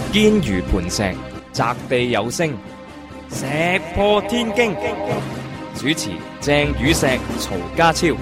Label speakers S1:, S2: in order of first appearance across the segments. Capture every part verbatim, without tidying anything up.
S1: 堅如磐石，擲地有聲，石破天驚。主持鄭宇碩、曹家超。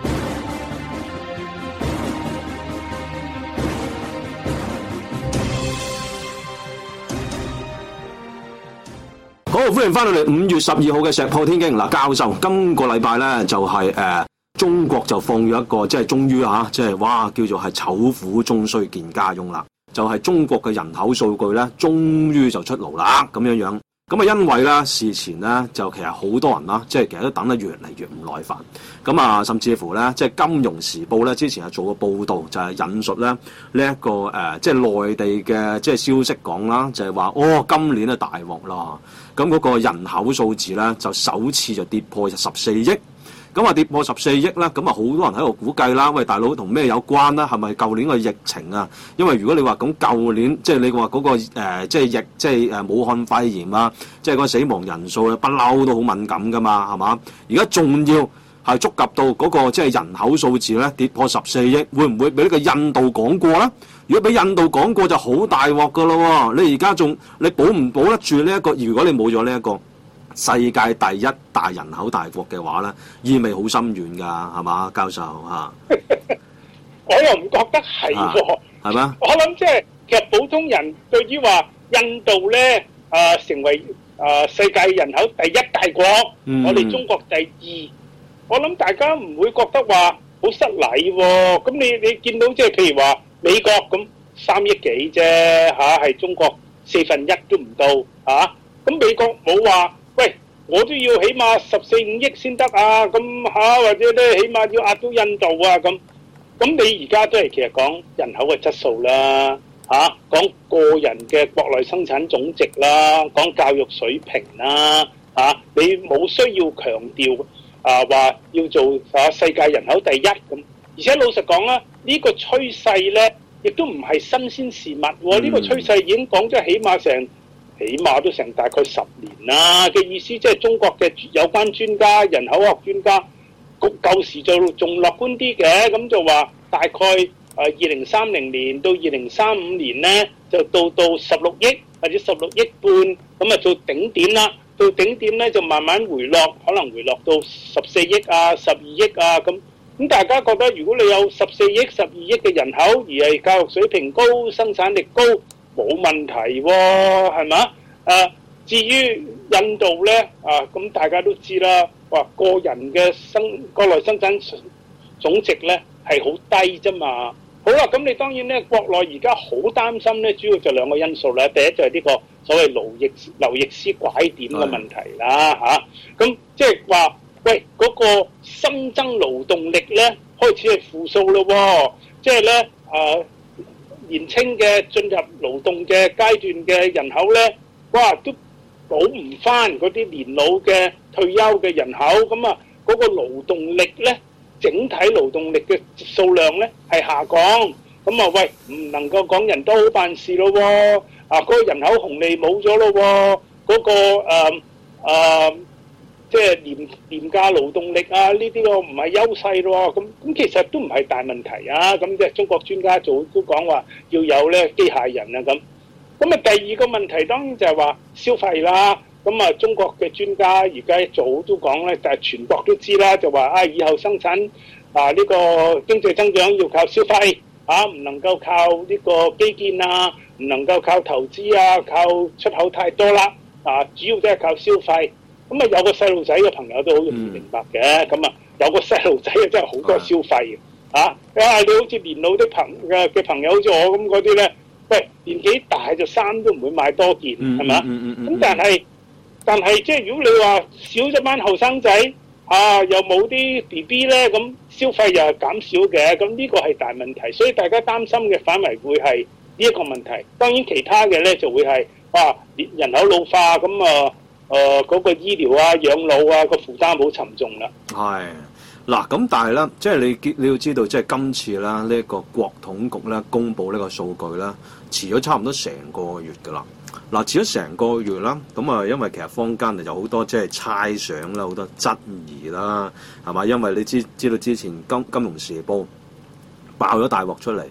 S2: 好，歡迎翻到嚟五月十二號嘅石破天驚。嗱，教授，今個禮拜咧就係、是、誒、呃，中國就放咗一個，即係終於吓，即係哇，叫做係醜婦終須見家翁啦。就係、是、中國嘅人口數據咧，終於就出爐啦，咁樣樣。咁啊，因為咧事前咧就其實好多人啦，即係其實都等得越嚟越唔耐煩。咁啊，甚至乎咧，即係《金融時報》咧之前係做過報導，就係、是、引述咧呢一、這個誒、呃，即係內地嘅即係消息講啦，就係、是、話哦，今年啊大鑊啦，咁嗰個人口數字咧就首次就跌破十四億。咁啊跌破十四億啦，咁啊好多人喺度估計啦。喂，大佬同咩有關啦？係咪舊年個疫情啊？因為如果你話咁舊年，即係你話嗰、那個、呃、即係疫，即係誒武漢肺炎啊，即係個死亡人數啊，不嬲都好敏感噶嘛，係嘛？而家仲要係觸及到嗰、那個即係人口數字咧跌破十四億，會唔會俾呢個印度講過咧？如果俾印度講過就好大鑊噶咯喎！你而家仲你保唔保得住呢、這、一個？如果你冇咗呢一個世界第一大人口大國嘅話咧，意味好深遠㗎，係嘛，教授嚇？
S3: 我又唔覺得係喎，
S2: 係咩？
S3: 我諗即係其實普通人對於話印度咧誒、呃、成為誒、呃、世界人口第一大國，嗯、我哋中國第二，我諗大家唔會覺得話好失禮喎。咁你你見到即係譬如話美國咁三億幾啫嚇，係中國四分一都唔到嚇。咁、啊、美國冇話。喂，我都要起碼十四五億先得啊！咁嚇、啊，或者咧，起碼要壓到印度啊！咁咁你而家都係其實講人口嘅質素啦，嚇、啊、講個人嘅國內生產總值啦，講教育水平啦，嚇、啊、你冇需要強調啊話要做啊世界人口第一咁。而且老實講啦，呢、這個趨勢咧，亦都唔係新鮮事物喎。呢、嗯、個趨勢已經講咗起碼成。起碼都成大概十年啦嘅意思，即係中國嘅有關專家、人口學專家，舊時就仲樂觀啲嘅，咁就話大概誒二零三零年到二零三五年咧，就到到十六億或者十六億半，咁啊做頂點啦。到頂點咧就慢慢回落，可能回落到十四億啊、十二億啊咁。咁大家覺得如果你有十四億、十二億嘅人口，而係教育水平高、生產力高，冇問題喎、哦，係嘛？啊，至於印度咧，啊咁大家都知啦，話個人嘅生國內生產總值咧係好低啫嘛。好啦，咁你當然咧，國內而家好擔心咧，主要就兩個因素啦。第一就係呢個所謂勞役劉易斯拐點嘅問題啦，嚇。咁即係話，喂，嗰、那個新增勞動力咧開始係負數咯喎，即係咧啊。年青嘅進入勞動嘅階段嘅人口咧，哇都補唔翻嗰啲年老嘅退休嘅人口，咁啊嗰個勞動力咧，整體勞動力嘅數量咧係下降，咁啊喂唔能夠講人都好辦事咯喎，啊嗰個人口紅利冇咗咯喎，嗰個誒誒即係廉廉價勞動力啊，呢啲個唔係優勢咯，咁咁其實都唔係大問題啊。咁即係中國專家做都講話要有咧機械人啊咁。咁啊第二個問題當然就係話消費啦。咁啊中國嘅專家而家一早都講咧，但係全國都知啦，就話啊以後生產啊呢個經濟增長要靠消費啊，唔能夠靠呢個基建啊，唔能夠靠投資啊，靠出口太多啦。啊，主要都係靠消費。咁啊，有個細路仔嘅朋友都好容易明白嘅。咁、嗯、啊，有個細路仔啊，真係好多消費嘅。啊，啊，你好似年老啲朋嘅嘅朋友，好似我咁嗰啲咧，喂，年紀大就衫都唔會買多件，係嘛？咁、嗯嗯嗯、但係，但係即係如果你話少咗班後生仔，啊，又冇啲 B B 咧，咁消費又係減少嘅，咁呢個係大問題。所以大家擔心嘅反為會係呢一個問題。當然其他嘅咧就會係哇人口老化咁啊。誒、呃、嗰、那個醫療啊、養老啊個負擔好沉重啦。
S2: 係嗱，咁但係咧，即係你你要知道，即係今次啦，呢、這、一個國統局咧公佈呢個數據啦，遲咗差唔多成個月㗎啦。嗱，遲咗成個月啦，咁啊，因為其實坊間就好多即係猜想啦，好多質疑啦，係嘛？因為你知知道之前金金融時報爆咗大鑊出嚟，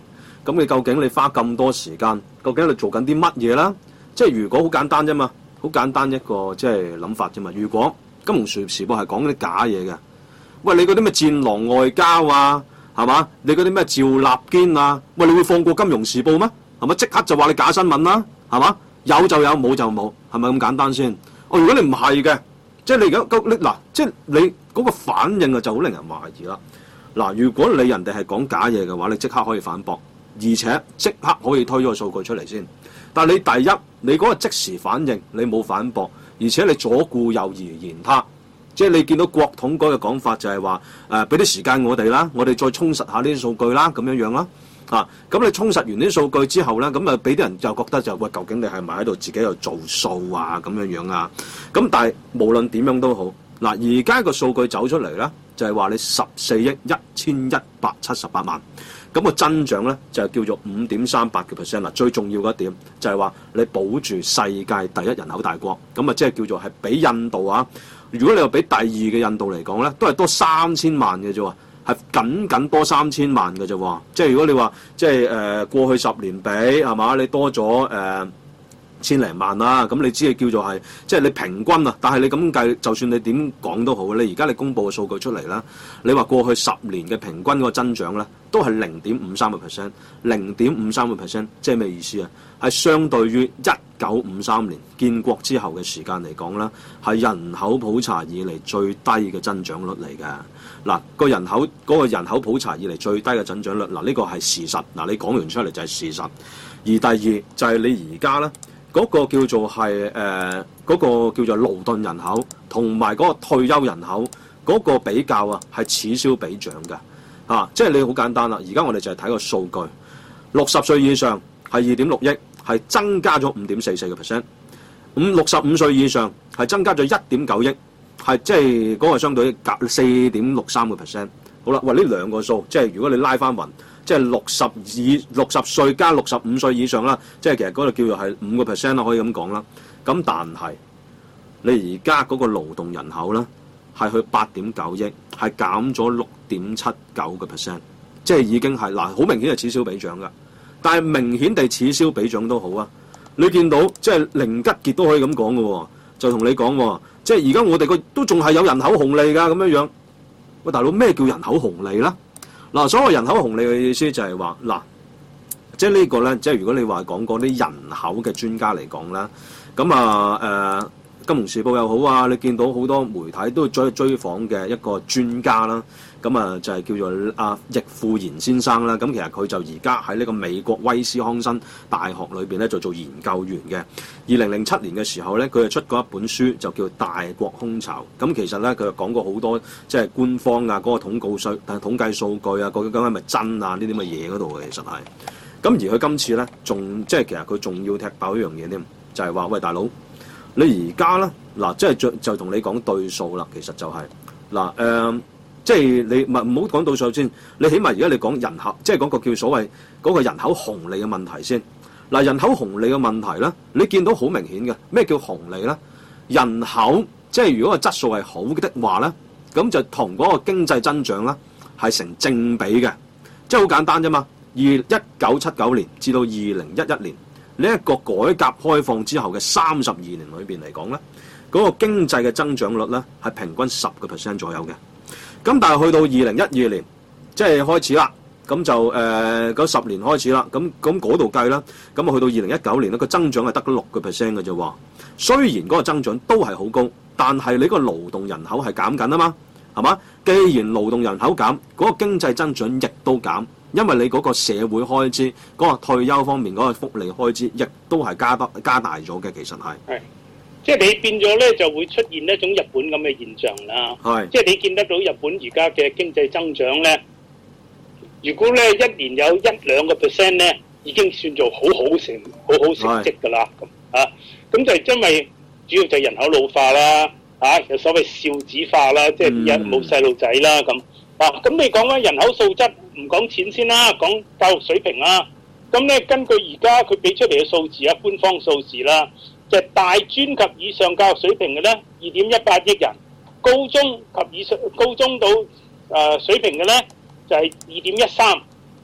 S2: 咁你究竟你花咁多時間，究竟你做緊啲乜嘢啦？即係如果好簡單啫嘛，好簡單一個即係諗法啫嘛。如果金融時報係講啲假嘢嘅，喂，你嗰啲咩戰狼外交啊，係嘛？你嗰啲咩趙立堅啊，喂，你會放過金融時報咩？係咪即刻就話你假新聞啦？係嘛？有就有，冇就冇，係咪咁簡單先？哦，如果你唔係嘅，即係你而家你嗱，即係你嗰個反應啊，就好令人懷疑啦。嗱，如果你人哋係講假嘢嘅話，你即刻可以反駁，而且即刻可以推咗個數據出嚟先。但係你第一，你嗰個即時反應，你冇反駁，而且你左顧右而言他，即係你見到國統嗰個講法就係話誒，俾啲時間我哋啦，我哋再充實下呢啲數據啦，咁樣樣啦。啊，咁你充實完啲數據之後咧，咁啊俾啲人就覺得就喂，究竟你係咪喺度自己喺度做數啊？咁樣樣啊？咁但係無論點樣都好，嗱，而家個數據走出嚟咧，就係話你十四億一千一百七十八萬，咁個增長咧就係叫做五點三八嘅 percent 啦。最重要嘅一點就係話你保住世界第一人口大國，咁啊即係叫做係比印度啊。如果你話比第二嘅印度嚟講咧，都係多三千萬嘅啫喎。係僅僅多三千萬嘅啫喎，即係如果你話即係誒、呃、過去十年比係嘛，你多咗誒、呃、千零萬啦，咁你只係叫做係即係你平均啊。但係你咁計，就算你點講都好，你而家你公佈嘅數據出嚟啦，你話過去十年嘅平均個增長咧，都係零點五三個 percent， 零點五三個 percent， 即係咩意思啊？係相對於一九五三年建國之後嘅時間嚟講啦，係人口普查以嚟最低嘅增長率嚟嘅。嗱，個人口嗰、嗰個人口普查以嚟最低嘅增長率，嗱呢個係事實。嗱，你講完出嚟就係事實。而第二就係你而家咧嗰個叫做係誒嗰個叫做勞動人口同埋嗰個退休人口嗰個比較啊，係此消彼長嘅。啊，即係你好簡單啦。而家我哋就係睇個數據，六十歲以上係二點六億，係增加咗五點四四個 percent。五六十五歲以上係增加咗一點九億。係即係嗰個相對隔四點六三個 percent。好啦，喂，呢兩個數，即係如果你拉翻勻，即係六十以六十歲加六十五歲以上啦，即係其實嗰度叫做係五個 percent 啦，可以咁講啦。咁但係你而家嗰個勞動人口咧係去八點九億，係減咗六點七九個 percent， 即係已經係嗱，好明顯係此消彼長㗎。但係明顯地此消彼長都好啊，你見到即係寧吉傑都可以咁講嘅喎，就同你講喎。即係而家我哋個都仲係有人口紅利㗎咁樣樣。喂，大佬，咩叫人口紅利啦？嗱，所謂人口紅利嘅意思就係話嗱，即係呢個咧，即係如果你話講嗰啲人口嘅專家嚟講啦，咁啊誒。呃金融時報又好啊，你見到好多媒體都追追訪嘅一個專家啦，咁啊就係叫做阿易富賢先生啦。咁其實佢就而家喺呢個美國威斯康辛大學裏邊咧就做研究員嘅。二零零七年嘅時候咧，佢就出過一本書，就叫《大國空巢》。咁其實咧，佢就講過好多即係官方啊嗰個統計數，但係統計數據啊，究竟係咪真啊？呢啲咁嘅嘢嗰度嘅其實係。咁而佢今次咧，仲即係其實佢仲要踢爆一樣嘢添，就係話喂，大佬。你而家咧嗱，即係就就同你講對數啦，其實就係嗱誒，即係你唔唔好講對數先，你起碼而家你講人口，即係講個叫所謂嗰個人口紅利嘅問題先。嗱，人口紅利嘅問題咧，你見到好明顯嘅，咩叫紅利咧？人口即係如果個質素係好的話咧，咁就同嗰個經濟增長咧係成正比嘅，即係好簡單啫嘛。而一九七九年至到二零一一年。呢一個改革開放之後嘅三十二年裏邊嚟講咧，嗰個經濟嘅增長率咧係平均十個 percent 左右嘅。咁但係去到二零一二年，即係開始啦，咁就誒嗰十年開始啦，咁咁嗰度計啦，咁啊去到二零一九年咧，個增長係得咗六個 percent 嘅啫喎。雖然嗰個增長都係好高，但係你個勞動人口係減緊啊嘛，係嘛？既然勞動人口減，嗰個經濟增長亦都減。因為你嗰個社會開支、嗰、嗰個退休方面嗰個福利開支，亦都係加得加大咗嘅。其實係，係
S3: 即係你變咗咧，就會出現一種日本咁嘅現象啦。係，即係你見得到日本而家嘅經濟增長咧，如果咧一年有一兩個 percent 咧，已經算做好好成好好成績㗎啦。咁啊，咁就係因為主要就係人口老化啦，啊，有所謂少子化啦，即係而家冇細路仔啦咁。啊，咁你講緊人口素質，唔講錢先啦，講教育水平啦。咁咧，根據而家佢俾出嚟嘅數字啊，官方數字啦，就係大專及以上教育水平嘅咧，二點一八億人；高中及以上高中到誒水平嘅咧，就係二點一三；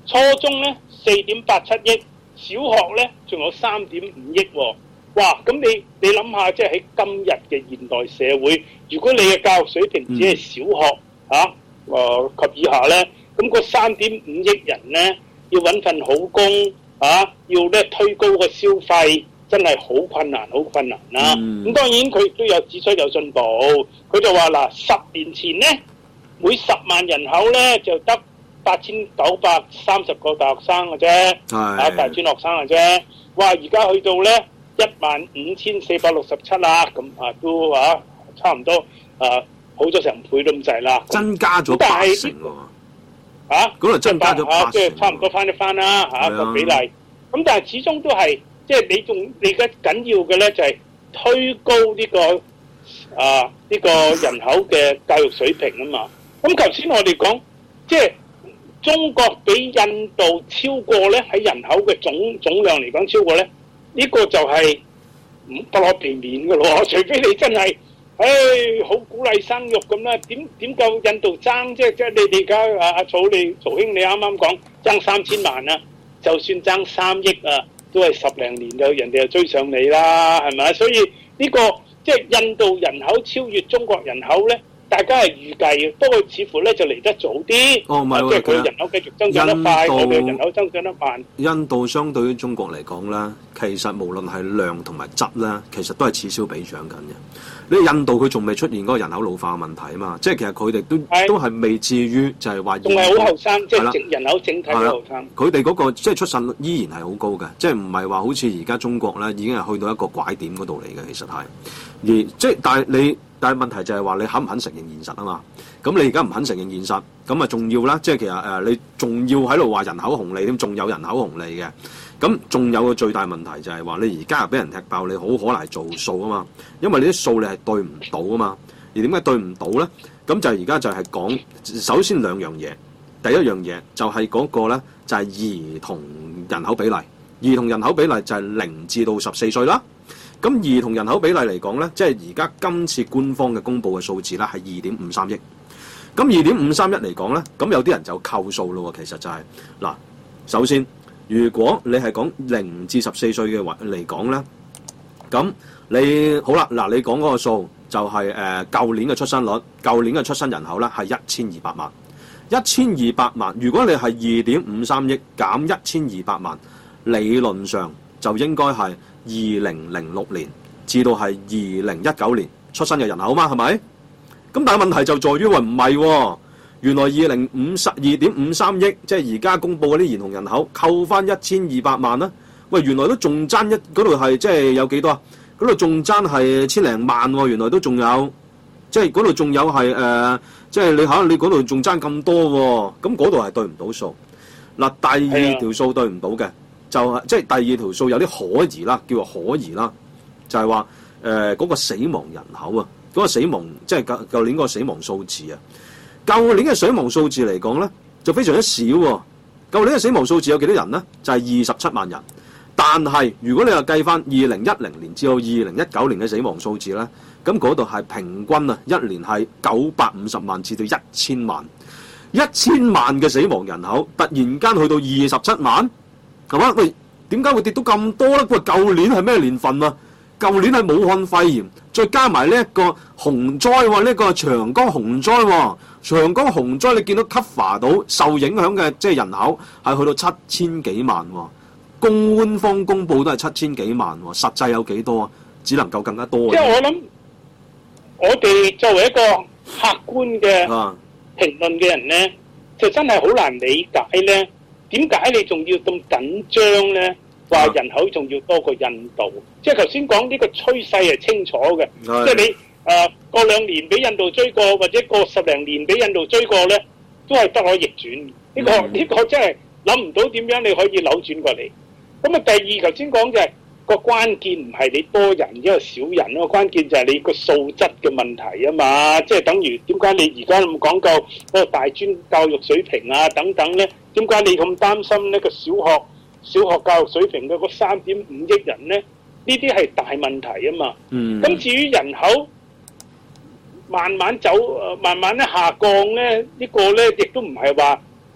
S3: 初中咧四點八七億，小學咧仲有三點五億喎。哇！咁你你諗下，即係喺今日嘅現代社會，如果你嘅教育水平只係小學嚇誒及以下咧，咁個三點五億人咧要揾份好工嚇，要咧推高個消費，真係好困難，好困難啦。咁當然佢亦都有指出有進步，佢就話嗱，十年前咧每十萬人口咧就得八千九百三十個大學生嘅啫，啊大專學生嘅啫。哇！而家去到咧一萬五千四百六十七啦，咁啊都啊差唔多啊好咗成倍咁滯啦，
S2: 增加咗八成喎。
S3: 啊，
S2: 嗰度增加咗八成，
S3: 即係差唔多翻一翻啦嚇個比例。咁但係始終都係即係你仲你而家緊要嘅咧就係推高呢個啊呢個人口嘅教育水平啊嘛。咁頭先我哋講即係中國比印度超過咧喺人口嘅總總量嚟講超過咧。呢個就係唔不可避免嘅咯，除非你真係，唉，好鼓勵生育咁啦，點點夠印度爭啫？即係你哋而家阿阿曹你曹兄你啱啱講爭三千萬啊，就算爭三億啊，都係十零年就人哋就追上你啦，係咪？所以呢個即係印度人口超越中國人口咧。大家係預計嘅，不過似乎咧就嚟得早啲。
S2: 哦，唔係喎，
S3: 即係佢人口繼續增長得快，我哋人口增長得慢。
S2: 印度相對於中國嚟講咧，其實無論係量同埋質咧，其實都係此消彼長緊嘅。你印度佢仲未出現嗰個人口老化嘅問題啊嘛，即係其實佢哋都都係未至於就係話仲
S3: 係好後生，即係人口整體好後生。
S2: 佢哋嗰個即係出生率依然係好高嘅，即係唔係話好似而家中國咧已經係去到一個拐點嗰度嚟嘅，其實係。而即係但係你。但係問題就係話你肯唔肯承認現實啊嘛？咁你而家唔肯承認現實，咁啊仲要啦，即係其實誒、呃、你仲要喺度話人口紅利，咁仲有人口紅利嘅，咁仲有個最大問題就係話你而家又俾人踢爆，你好可能係做數啊嘛，因為你啲數你係對唔到啊嘛，而點解對唔到咧？咁就而家就係講首先兩樣嘢，第一樣嘢就係嗰個咧就係、是、兒童人口比例，兒童人口比例就係零至到十四歲啦。咁兒童人口比例嚟講咧，即係而家今次官方嘅公佈嘅數字咧係二點五三億。咁二點五三一嚟講咧，咁有啲人就扣數咯喎。其實就係、是、嗱，首先如果你係講零至十四歲嘅話嚟講咧，咁你好啦，嗱你講嗰個數就係誒舊年嘅出生率，舊年嘅出生人口咧係一千二百萬，一千二百萬。如果你係二點五三億減一千二百萬，理論上就應該係二零零六年至到係二零一九年出生嘅人口嘛，係咪？咁但係問題就在於話唔係喎，原來二零五十二點五三億，即係而家公佈嗰啲兒童人口，扣翻一千二百萬啦。喂，原來都仲爭一嗰度係即係有幾多啊？嗰度仲爭係千零萬喎，原來都仲有，即係嗰度仲有係誒、呃，即係你可能你嗰度仲爭咁多喎，咁嗰度係對唔到數。嗱，第二條數對唔到嘅。就係即係第二條數有啲可疑啦，叫做可疑啦，就係話誒嗰個死亡人口啊，嗰、嗰個死亡即係舊舊年嗰個死亡數字啊，舊年嘅死亡數字嚟講咧就非常之少喎。舊年嘅死亡數字有幾多人咧？就係二十七萬人。但係如果你話計翻二零一零年至到二零一九年嘅死亡數字咧，咁嗰度係平均啊，一年係九百五十萬至到一千萬，一千萬嘅死亡人口突然間去到二十七萬。係嘛？喂，點解會跌到咁多咧？喂，舊年係咩年份啊？舊年係武漢肺炎，再加埋呢一個洪災喎，呢、呢個長江洪災喎。長江洪災你見到 cover 到受影響嘅即係人口係去到七千幾萬喎。官方公佈都係七千幾萬喎，實際有幾多啊？只能夠更加多。
S3: 即係我諗，我哋作為一個客觀嘅評論嘅人咧，啊、就真係好難理解咧。點解你仲要咁緊張咧？話人口仲要多過印度，即係頭先講呢個趨勢係清楚嘅，即係你誒過兩年俾印度追過，或者過十零年俾印度追過咧，都係不可逆轉。呢、呢個呢、呢個真係諗唔到點樣你可以扭轉過嚟。咁啊，第二頭先講就係、是、個關鍵唔係你多人，因為少人咯，關鍵就係你個素質嘅問題啊嘛。即係等於點解你而家咁講究嗰個大專教育水平啊等等咧？點解你咁擔心呢個小學小學教育水平嘅嗰三點五億人咧？呢啲係大問題啊嘛。嗯。咁至於人口慢慢走，慢慢咧下降咧，呢個咧亦都唔係話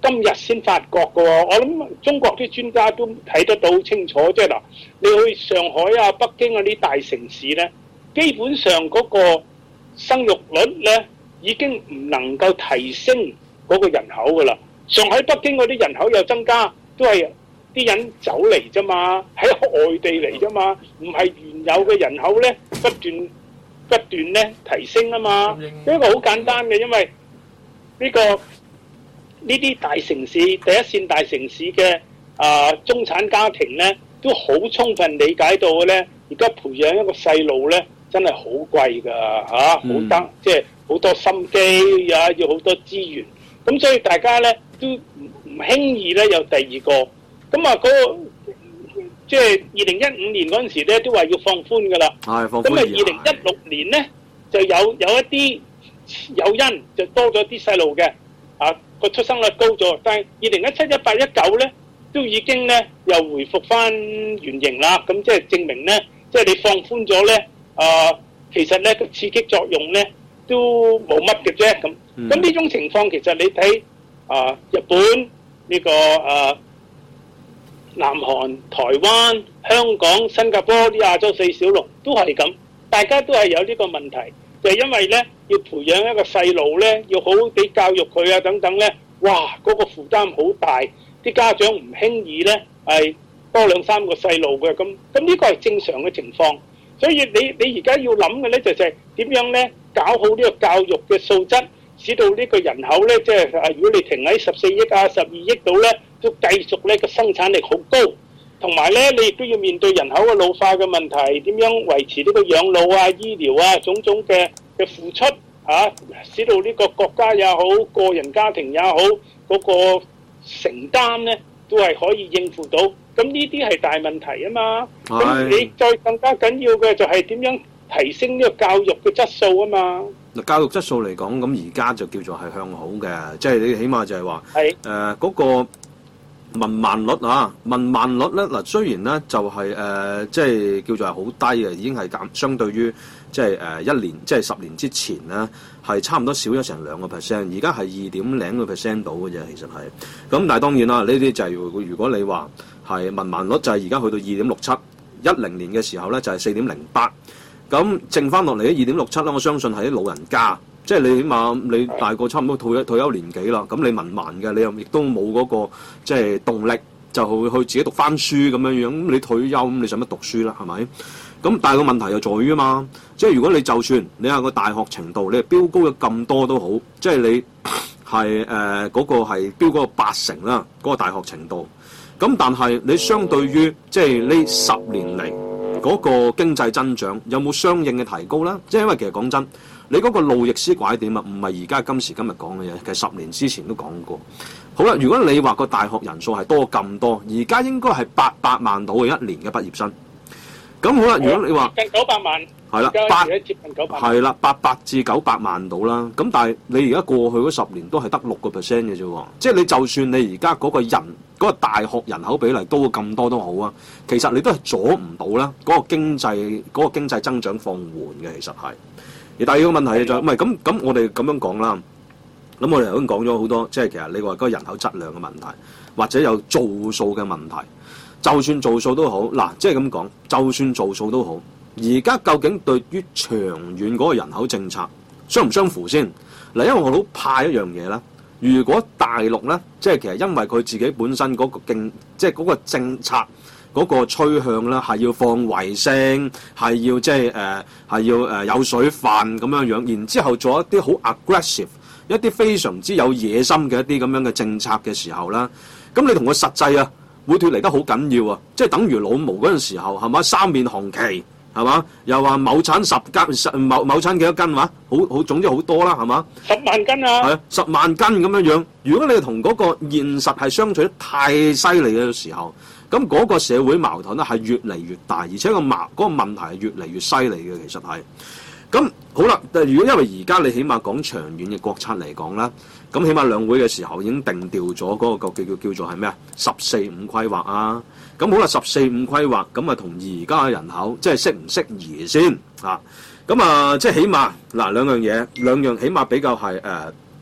S3: 今日先發覺嘅喎。我諗中國啲專家都睇得到清楚，即係嗱，你去上海啊、北京嗰啲大城市咧，基本上嗰個生育率咧已經唔能夠提升嗰個人口㗎啦。上海、北京嗰啲人口又增加，都係啲人走嚟啫嘛，喺外地嚟啫嘛，唔係原有嘅人口咧不斷不斷咧提升啊嘛。呢個好簡單嘅，因為呢個呢啲大城市、第一線大城市嘅啊中產家庭咧，都好充分理解到嘅咧，而家培養一個細路咧，真係好貴㗎嚇，好得即係好多心機啊，要好多資源。咁所以大家咧都唔唔輕易咧有第二個。咁啊嗰個即係二零一五年嗰陣時咧，都話要放寬㗎啦。
S2: 係放寬。
S3: 咁啊，二零一六年咧就有有一啲誘因，就多咗啲細路嘅，啊個出生率高咗。但係二零一七、一八、一九咧，都已經咧又回復翻原形啦。咁即係證明咧，即係你放寬咗咧，啊其實咧個刺激作用咧都冇乜嘅啫。咁咁呢種情況其實你睇啊日本呢個啊。南韓、台灣、香港、新加坡啲亞洲四小龍都係咁，大家都係有呢個問題，就係因為咧要培養一個細路咧，要好好地教育佢啊等等咧，哇嗰個負擔好大，啲家長唔輕易咧係多兩三個細路嘅，咁咁呢個係正常嘅情況，所以你你而家要諗嘅咧就係點樣咧搞好呢個教育嘅素質，使到呢個人口咧即係啊，如果你停喺十四億啊、十二億度咧。都繼續咧個生產力好高，同埋咧你亦都要面對人口嘅老化嘅問題，點樣維持呢個養老啊、醫療啊種種嘅嘅付出啊，使到呢個國家也好、個人家庭也好，嗰個承擔咧都係可以應付到。咁呢啲係大問題啊嘛。咁你再更加緊要嘅就係點樣提升呢個教育嘅質素啊嘛。
S2: 嗱，教育質素嚟講，咁而家就叫做係向好嘅，即係你起碼就係話
S3: 係
S2: 誒嗰個。文盲率啊，文盲率咧嗱，雖然咧就係、是、誒、呃，即係叫做係好低嘅，已經係減相對於即係誒、呃、一年，即係十年之前咧，係差唔多少咗成兩個 percent，而家係二點零個 percent 到嘅啫，其實係。咁但係當然啦，呢啲就係、是、如果你話係文盲率就係而家去到二點六七，一零年嘅時候咧就係四點零八，咁剩翻落嚟嘅二點六七咧，我相信係啲老人家。即係你起碼你大個差唔多退休退休年紀啦，咁你文盲嘅，你又亦都冇嗰個即係動力，就去去自己讀翻書咁樣樣。咁你退休咁你使乜讀書啦？係咪？咁但係個問題就在於啊嘛，即係如果你就算你係個大學程度，你係飆高咗咁多都好，即係你係誒嗰個係飆嗰個八成啦，嗰個大學程度。咁但係你相對於即係呢十年嚟嗰個經濟增長有冇相應嘅提高咧？即係因為其實講真。你嗰個路易斯拐點啊，唔係而家今時今日講嘅嘢，其實十年之前都講過。好啦，如果你話個大學人數係多咁多，而家應該係八百萬到嘅一年嘅畢業生。咁好啦，如果你話
S3: 近九百萬，
S2: 係啦，八
S3: 接近九百，
S2: 係啦，八百至九百萬到啦。咁但係你而家過去嗰十年都係得六個 percent 嘅啫喎。即係你就算你而家嗰個人嗰、嗰個大學人口比例多咁多都好啊，其實你都係阻唔到啦嗰個經濟嗰、嗰個經濟增長放緩嘅，其實係。而第二個問題就唔係咁咁，我哋咁樣講啦。咁我哋頭先講咗好多，即係其實你話嗰個人口質量嘅問題，或者有造數嘅問題。就算造數都好，嗱，即係咁講，就算造數都好，而家究竟對於長遠嗰個人口政策相唔相符先？嗱，因為我好怕一樣嘢啦。如果大陸咧，即係其實因為佢自己本身嗰個競，即係嗰個政策。嗰個趨向咧係要放衛星，係要即係誒係要誒、呃、有水飯咁樣樣，然之後做一啲好 aggressive、一啲非常之有野心嘅一啲咁樣嘅政策嘅時候啦，咁你同佢實際啊會脫離得好緊要啊，即係等於老毛嗰陣時候係嘛，三面紅旗係嘛，又話畝產十斤，畝畝產幾多斤話，好好總之好多啦係嘛，
S3: 十萬斤啊，係啊，
S2: 十萬斤咁樣樣。如果你同嗰個現實係相處得太犀利嘅時候，咁嗰個社會矛盾咧係越嚟越大，而且個矛嗰個問題係越嚟越犀利嘅，其實係。咁好啦，如果因為而家你起碼講長遠嘅國策嚟講啦，咁起碼兩會嘅時候已經定調咗嗰個叫叫叫做係咩啊？十四五規劃啊。咁好啦，十四五規劃咁啊，同而家嘅人口即係適唔適宜先啊？咁啊，即係起碼嗱兩樣嘢，兩樣起碼比較係誒、呃、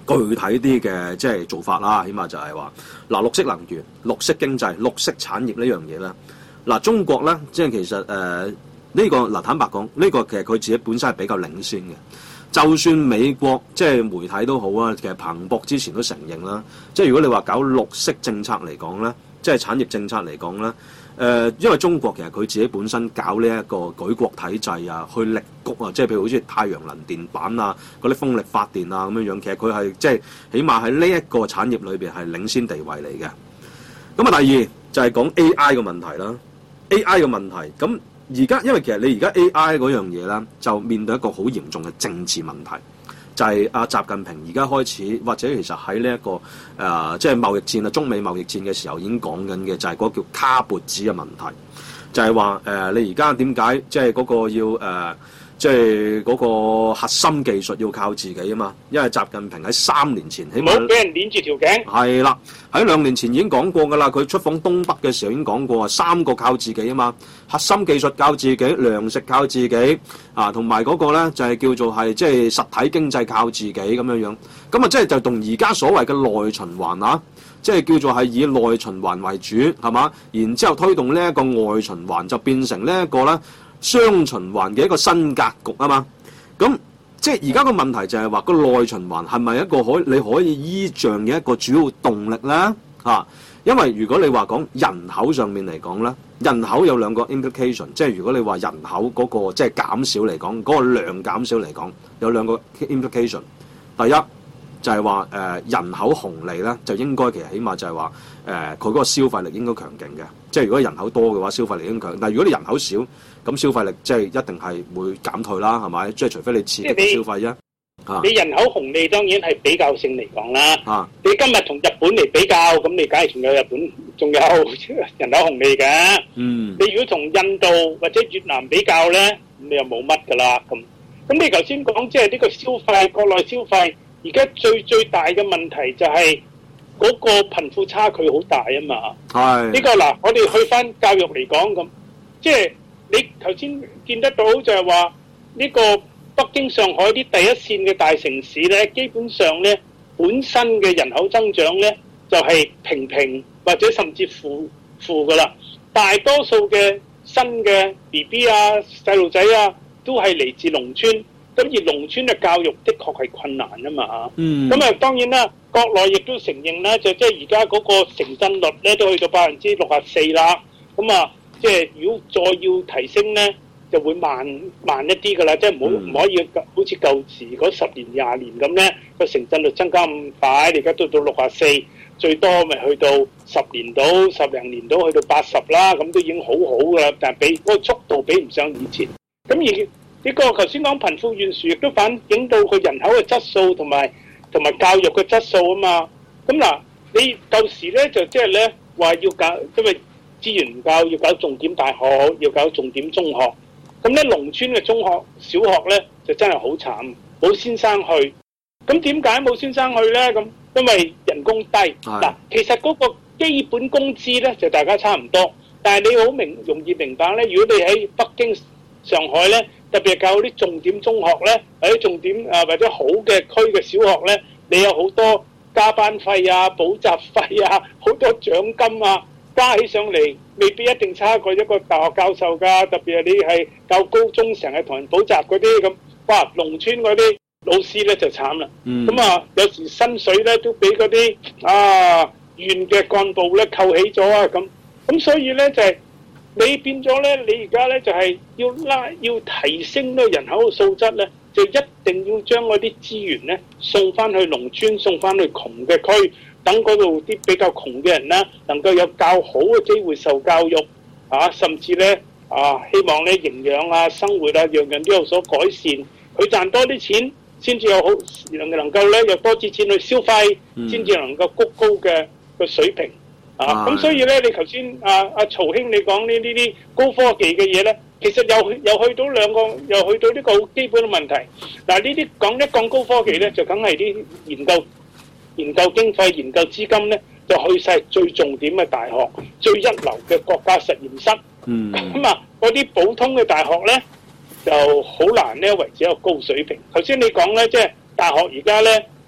S2: 具體啲嘅即係做法啦，起碼就係話嗱，綠色能源、綠色經濟、綠色產業呢樣嘢咧，嗱中國咧即係其實誒呢、呃呢個嗱坦白講，呢、呢個其實佢自己本身係比較領先嘅。就算美國即係媒體都好啊，其實彭博之前都承認啦，即係如果你話搞綠色政策嚟講咧，即係產業政策嚟講咧。誒、呃，因為中國其實佢自己本身搞呢一個舉國體制啊，去力谷啊，即係譬如好似太陽能電板啊，嗰啲風力發電啊咁樣樣，其實佢係即係起碼喺呢一個產業裏邊係領先地位嚟嘅。咁啊，第二就係、是、講 A I 嘅問題啦。A I 嘅問題，咁而家因為其實你而家 A I 嗰樣嘢咧，就面對一個好嚴重嘅政治問題。就係阿習近平而家開始，或者其實喺呢一個誒，即、呃、係、就是、貿易戰啊，中美貿易戰嘅時候已經講緊嘅，就係嗰個叫卡脖子嘅問題，就係話誒，你而家點解即係嗰個要誒，即係嗰個核心技術要靠自己啊嘛？因為習近平喺三年前起碼
S3: 冇俾人鏈住條頸。係
S2: 啦，喺兩年前已經講過㗎啦。佢出訪東北嘅時候已經講過啊，三個靠自己啊嘛，核心技術靠自己，糧食靠自己啊，同埋嗰個咧就係、是、叫做係即係實體經濟靠自己咁樣樣。咁啊，即係就同而家所謂嘅內循環啊，即係叫做係以內循環為主係嘛，然之後推動呢一個外循環，就變成呢一個咧雙循環嘅一個新格局啊嘛。咁即係而家個問題就係話個內循環係咪一個可你可以依仗嘅一個主要動力咧？嚇，因為如果你話講人口上面嚟講咧，人口有兩個 implication， 即係如果你話人口嗰個即係減少嚟講，嗰個量減少嚟講，有兩個 implication。第一就係話誒人口紅利咧，就應該其實起碼就係話誒佢嗰個消費力應該強勁嘅。即係如果人口多嘅話，消費力應該強。但係如果你人口少，咁消費力即係一定係會減退啦，係咪？即係除非你刺激消費啫。啊！
S3: 你人口紅利當然係比較性嚟講啦。
S2: 啊！
S3: 你今日同日本嚟比較，咁你梗係仲有日本，仲有人口紅利嘅。
S2: 嗯。
S3: 你如果同印度或者越南比較咧，咁你又冇乜噶啦。咁咁你頭先講即係呢個消費，國內消費，而家最最大嘅問題就係嗰個貧富差距好大啊嘛。
S2: 係。呢
S3: 個嗱，我哋去翻教育嚟講咁，即係你頭先見得到就係話呢個。北京、上海啲第一線嘅大城市咧，基本上咧本身嘅人口增長咧就係平平或者甚至負負噶啦。大多數嘅新嘅 B B 啊、細路仔啊，都係嚟自農村。咁而農村嘅教育的確係困難啊嘛。嗯。咁啊，當然啦，國內亦都承認啦，就即係而家嗰個城鎮率咧都去到百分之六十四啦。咁啊，即係如果再要提升咧，就會慢慢一啲噶啦，即係唔好唔可以好似舊時嗰十年廿年咁咧，個城鎮率增加咁快，你而家都到六十四，最多咪去到十年到十零年到去到八十啦，咁都已經好好噶啦，但係比嗰個速度比唔上以前。咁而呢個頭先講貧富懸殊，亦都反映到佢人口嘅質素同埋同埋教育嘅質素啊嘛。咁嗱，你舊時咧就即係咧話要搞，因為資源唔夠，要搞重點大學，要搞重點中學。咁咧，農村嘅中學、小學咧就真係好慘，冇先生去。咁點解冇先生去咧？咁因為人工低。嗱，其實嗰個基本工資咧就大家差唔多，但係你好明容易明白咧。如果你喺北京、上海咧，特別係教啲重點中學咧，或者重點啊或者好嘅區嘅小學咧，你有好多加班費啊、補習費啊、好多獎金啊。加起上嚟未必一定差過一個大學教授㗎，特別係你係教高中成日同人補習嗰啲咁，哇！農村嗰啲老師咧就慘啦。咁、嗯、啊，有時薪水咧都俾嗰啲啊縣嘅幹部咧扣起咗啊咁。咁所以咧就係、是、你變咗咧，你而家咧就係、是、要拉要提升呢個人口嘅素質咧，就一定要將嗰啲資源咧送翻去農村，送翻去窮嘅區。等嗰度啲比較窮嘅人咧，能夠有較好嘅機會受教育，啊，甚至咧啊，希望咧營養啊、生活啊，樣樣都有所改善。佢賺多啲錢，先至有好能能夠咧有多啲錢去消費，先至能夠谷高嘅個水平。啊，咁所以咧，你頭先啊啊曹兄你講呢呢啲高科技嘅嘢咧，其實又又去到兩個，又去到呢個好基本嘅問題。嗱，呢啲講一講高科技咧，就梗係啲研究。研究經費、研究資金咧，就去晒最重點嘅大學、最一流嘅國家實驗室。嗯。咁啊，嗰啲普通嘅大學咧，就好難咧維持一個高水平。頭先你講咧，即係大學而家咧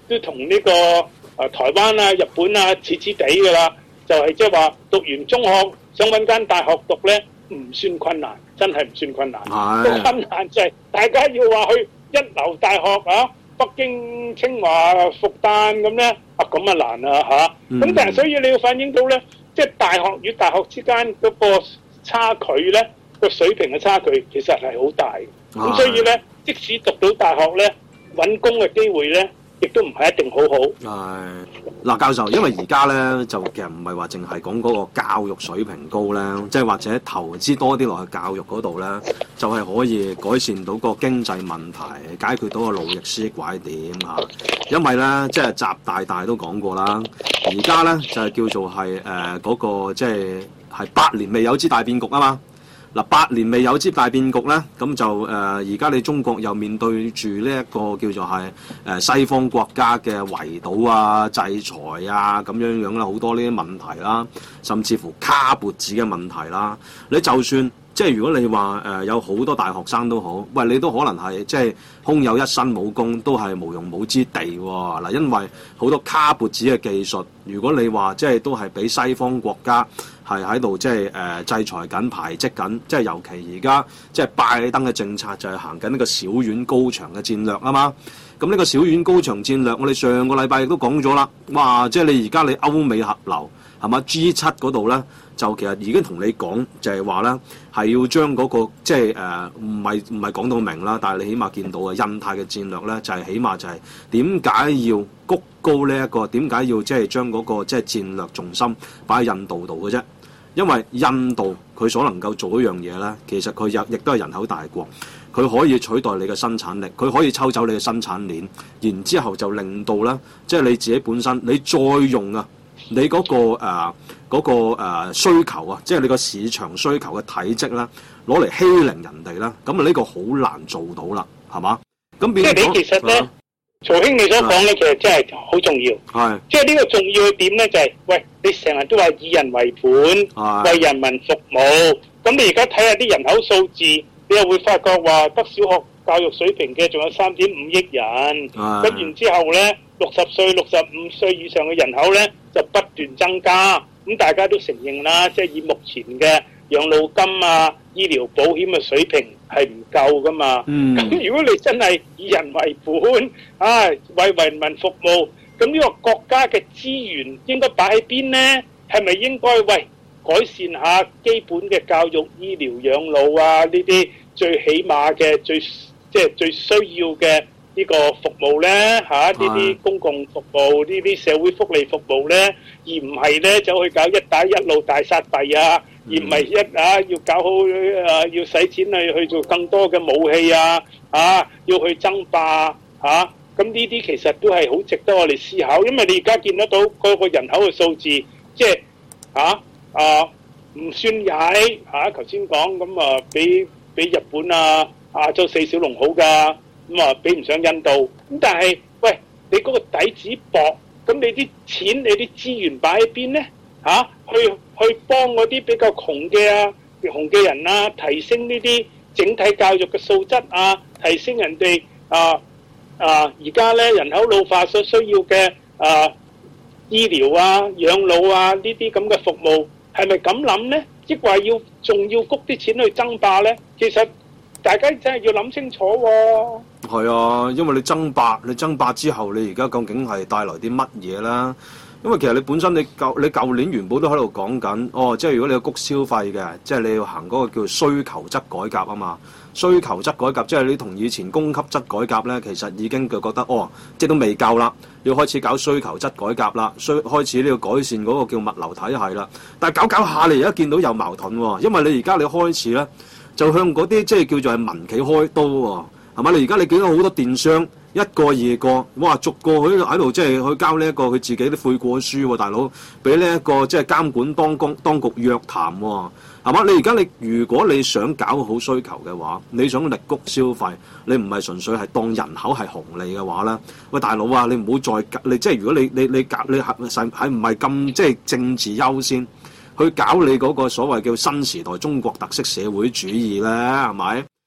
S3: 都同呢、這個誒、呃、台灣啊、日本啊似似地㗎啦，就係即係話讀完中學想揾間大學讀咧，唔算困難，真係唔算困難。個困難就係大家要話去一流大學啊，北京、清華、復旦咁咧，啊咁啊難啊嚇。咁、嗯、但係所以你要反映到咧，即、就、係、是、大學與大學之間嗰個差距咧，個水平嘅差距其實係好大。咁所以咧，即使讀到大學咧，揾工嘅機會咧，亦都唔係一定好好。
S2: 係嗱，教授，因為而家咧就其實唔係話淨係講嗰個教育水平高咧，即係或者投資多啲落去教育嗰度咧，就係可以改善到個經濟問題，解決到個路易斯拐點嚇。因為咧，即係習大大都講過啦，而家咧就係叫做係誒嗰個即係係百年未有之大變局啊嘛。嗱，百年未有之大變局咧，咁就誒而家你中國又面對住呢一個叫做係誒西方國家嘅圍堵啊、制裁啊咁樣樣啦，好多呢啲問題啦，甚至乎卡脖子嘅問題啦。你就算即係如果你話誒、呃、有好多大學生都好，喂，你都可能係即係空有一身武功，都係無用武之地喎。嗱，因為好多卡脖子嘅技術，如果你話即係都係俾西方國家係喺度即係誒制裁緊、排斥緊，即係尤其而家即係拜登嘅政策就係行緊呢個小院高牆嘅戰略啊嘛。咁呢個小院高牆戰略，我哋上個禮拜亦都講咗啦。哇！即係你而家你歐美合流係嘛 G 七嗰度咧，就其實已經同你講就係話咧係要將嗰、那個即係誒唔係唔係講到明啦，但係你起碼見到啊印太嘅戰略咧就係、是、起碼就係點解要谷高呢、這、一個點解要即係將嗰個即係戰略重心擺喺印度度嘅啫。因為印度佢所能夠做一樣嘢咧，其實佢亦亦都係人口大國，佢可以取代你嘅生產力，佢可以抽走你嘅生產鏈，然之後就令到咧，即係你自己本身，你再用啊，你嗰、嗰個誒嗰、呃嗰個呃、需求啊，即係你個市場需求嘅體積啦，攞嚟欺凌人哋啦，咁啊呢個好難做到啦，係嘛？咁變咗
S3: 即係你其實咧。曹兄你所講咧，其實真係好重要。係，即係呢個重要嘅點咧，就係、是，喂，你成日都話以人為本，為人民服務。咁你而家睇下啲人口數字，你又會發覺話得小學教育水平嘅仲有三點五億人。咁然之後咧，六十歲、六十五歲以上嘅人口咧就不斷增加。咁大家都承認啦，即係以目前嘅養老金啊、醫療保險嘅水平係唔夠噶嘛？咁、嗯、如果你真係以人為本，啊為人民服務，咁呢個國家嘅資源應該擺喺邊呢？係咪應該喂改善下基本嘅教育、醫療、養老啊呢啲最起碼嘅最即係最需要嘅呢個服務呢？嚇呢啲公共服務、呢啲社會福利服務呢？而唔係呢走去搞一帶一路大撒幣啊！而唔係一啊，要搞好啊，要使錢去去做更多嘅武器啊，啊，要去爭霸啊，咁呢啲其實都係好值得我哋思考，因為你而家見得到嗰個人口嘅數字，即係啊啊唔算曳嚇，頭先講咁啊，比比日本啊、亞洲四小龍好㗎，咁啊比唔上印度，咁但係喂，你嗰個底子薄，咁你啲錢、你啲資源擺喺邊呢？嚇、啊，去去幫嗰啲比較窮嘅啊，窮嘅人啊，提升呢啲整體教育嘅素質啊，提升人哋啊啊而家咧人口老化所需要嘅啊醫療啊、養老啊呢啲咁嘅服務，係咪咁諗呢？抑或要仲要谷啲錢去爭霸呢？其實大家真係要諗清楚喎、哦。
S2: 係啊，因為你爭霸，你爭霸之後，你而家究竟係帶來啲乜嘢啦？因為其實你本身你舊你舊年原本都喺度講緊，哦，即係如果你有谷消費嘅，即係你要行嗰個叫需求側改革啊嘛。需求側改革即係你同以前供給側改革咧，其實已經就覺得哦，即係都未夠啦，要開始搞需求側改革啦，需開始你要改善嗰個叫物流體系啦。但係搞搞下，你而家見到有矛盾喎，因為你而家你開始咧就向嗰啲即係叫做係民企開刀喎，係嘛？你而家你見到好多電商。一個二個，哇！逐個佢喺度即係去交呢一個佢自己啲悔過書喎，大佬俾呢一個即係監管當局當局約談喎，係嘛？你而家你如果你想搞好需求嘅話，你想力谷消費，你唔係純粹係當人口係紅利嘅話咧，喂大佬啊，你唔好再你即係如果你你你搞你係係唔係咁即係政治優先去搞你嗰個所謂叫新時代中國特色社會主義咧，係咪？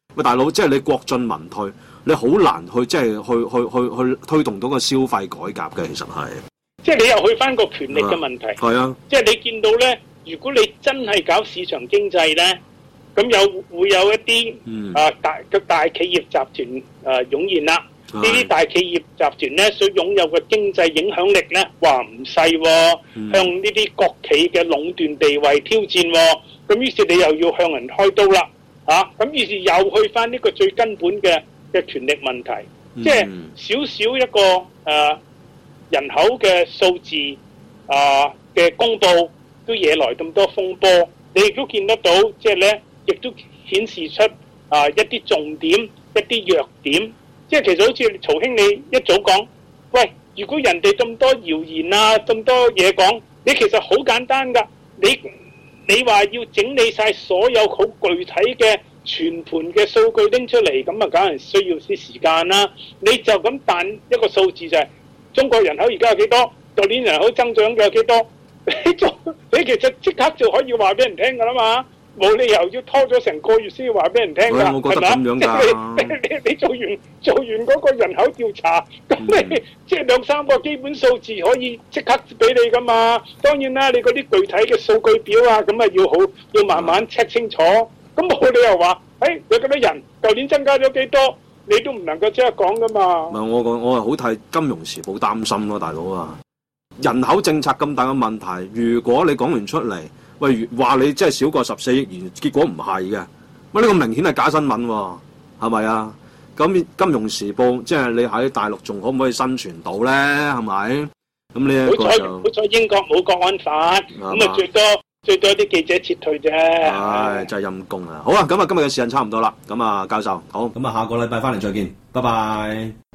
S2: 喂，大佬，即係你國進民退，你好難去即係去去去去推動到個消費改革嘅，其實係。即
S3: 係你又去翻個權力嘅問題。
S2: 係啊。
S3: 即係你見到咧，如果你真係搞市場經濟咧，咁有會有一啲、嗯、啊大嘅大企業集團誒、呃、湧現啦。呢啲大企業集團咧，所擁有嘅經濟影響力咧，話唔細喎，嗯、向呢啲國企嘅壟斷地位挑戰喎、哦。咁於是你又要向人開刀啦，嚇！咁於是又去翻呢個最根本嘅嘅權力問題，嗯、即係少少一個誒、呃、人口嘅數字啊嘅、呃、公佈，都惹來咁多風波。你亦都見得到，即係咧，亦都顯示出啊、呃、一啲重點、一啲弱點。即係其實好似曹兄你一早講，喂，如果人哋咁多謠言啊，咁多嘢講，你其實好簡單㗎，你。你話要整理晒所有好具體嘅全盤嘅數據拎出嚟，咁啊梗係需要啲時間啦。你就咁彈一個數字就係、是、中國人口而家有幾多，舊年人口增長嘅有幾多，你做你其實即刻就可以話俾人聽㗎啦嘛，冇理由要拖咗成個月先要話俾人聽㗎，係咪啊？你你你做完做完嗰個人口調查，咁你、嗯、即係兩三個基本數字可以即刻俾你㗎嘛？當然啦，你嗰啲具體嘅數據表啊，咁啊要好要慢慢 check 清楚。咁冇理由話，誒、哎、有咁多人，舊年增加咗幾多，你都唔能夠即刻講㗎嘛？
S2: 唔係我講，我係好替《金融時報》擔心咯，大佬啊！人口政策咁大嘅問題，如果你講完出嚟，喂話你即係少過十四億元，結果唔係嘅，喂呢個明顯係假新聞喎，係咪啊？咁《金融時報》即係你喺大陸仲可唔可以生存到咧？係咪？咁呢一個就
S3: 好彩英國冇國安法，咁啊最多最多啲記者撤退啫。
S2: 唉，真係陰公啊！好啊，咁啊今日嘅時間差唔多啦，咁啊教授好，咁啊下個禮拜翻嚟再見，拜拜。